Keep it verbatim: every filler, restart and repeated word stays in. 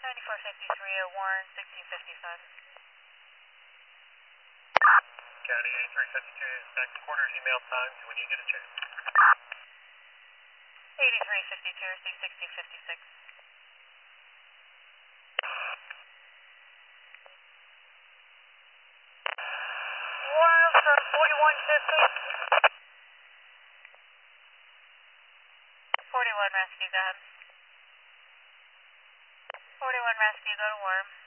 ninety-four fifty-three oh one, sixteen fifty-five. County eighty-three fifty-two, next quarters email times when you get a chance. eighty-three fifty-two, sixteen fifty-six. Warm from forty-one fifty. forty-one rescue, go ahead. forty-one rescue, go to warm.